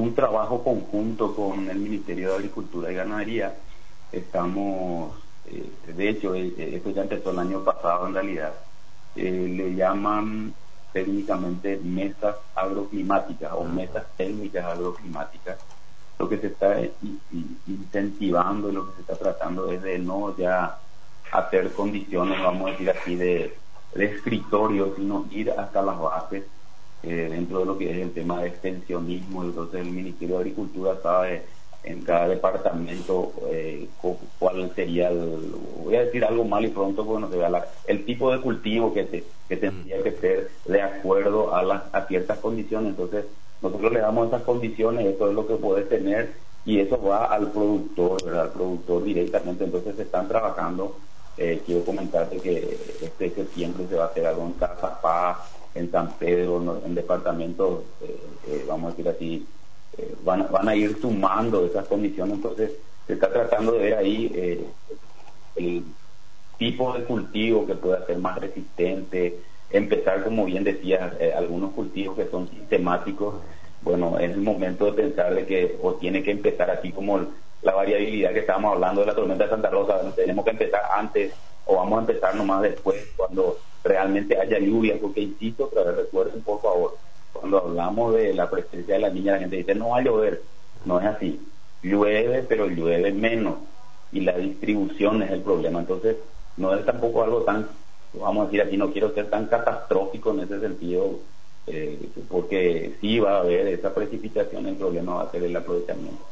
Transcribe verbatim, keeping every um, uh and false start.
un trabajo conjunto con el Ministerio de Agricultura y Ganadería. Estamos, eh, de hecho, eh, esto ya empezó el año pasado en realidad, eh, le llaman técnicamente mesas agroclimáticas o mesas técnicas agroclimáticas. Lo que se está incentivando y lo que se está tratando es de no ya hacer condiciones, vamos a decir así, de, de escritorio, sino ir hasta las bases, eh, dentro de lo que es el tema de extensionismo. Entonces el Ministerio de Agricultura sabe en cada departamento eh, cuál sería el, voy a decir algo mal y pronto, porque no se vea la, el tipo de cultivo que, te, que tendría que ser de acuerdo a, las, a ciertas condiciones. Entonces nosotros le damos esas condiciones, esto es lo que puede tener, y eso va al productor, ¿verdad? Al productor directamente. Entonces se están trabajando, eh, quiero comentarte que este septiembre se va a hacer algo en Casa Paz, en San Pedro, ¿no? En departamentos, eh, eh, vamos a decir así, eh, van, van a ir sumando esas condiciones. Entonces se está tratando de ver ahí eh, el tipo de cultivo que pueda ser más resistente, empezar, como bien decías, eh, algunos cultivos que son sistemáticos. Bueno, es el momento de pensar de que, o tiene que empezar así como la variabilidad que estábamos hablando de la tormenta de Santa Rosa, ¿no? Tenemos que empezar antes o vamos a empezar nomás después, cuando realmente haya lluvia, porque insisto, otra vez, recuerden por favor, cuando hablamos de la presencia de la niña, la gente dice no va a llover. No es así, llueve, pero llueve menos, y la distribución es el problema. Entonces no es tampoco algo tan, vamos a decir aquí, no quiero ser tan catastrófico en ese sentido, eh, porque sí va a haber esa precipitación, el problema va a ser el aprovechamiento.